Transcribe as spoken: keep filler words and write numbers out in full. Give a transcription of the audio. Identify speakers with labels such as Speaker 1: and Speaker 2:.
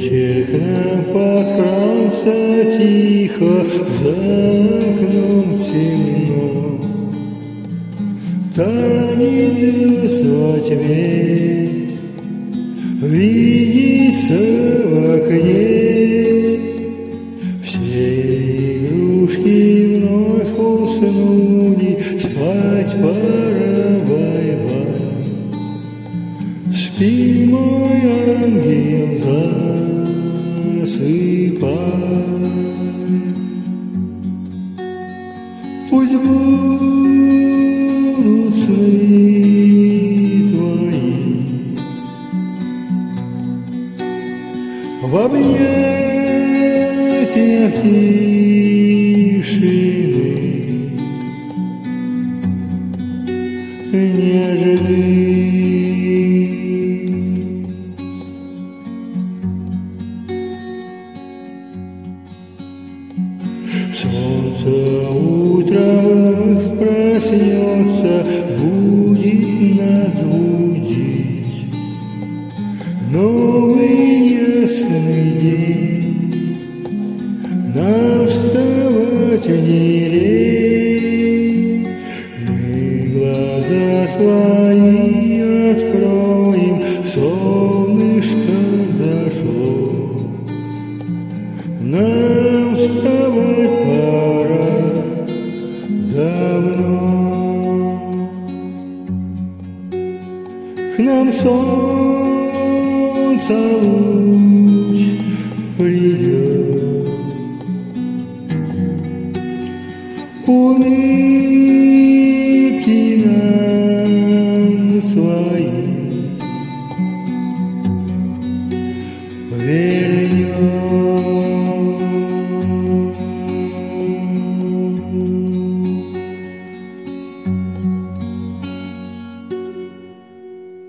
Speaker 1: Вечер к нам подкрался тихо, за окном темно. Танец звезд во тьме видится в окне. Все игрушки вновь уснули, спать пора, бай-бай. Спи, мой ангел, засыпай. Пусть будут сны твои в объятиях тишины, нежны. Солнце утром вновь проснется, будет нас будить. Новый ясный день, нам вставать не лень. Мы глаза свои откроем, солнышко зашло. Нам вставать пора давно. К нам солнце луч придет, улыбки нам свои вернет.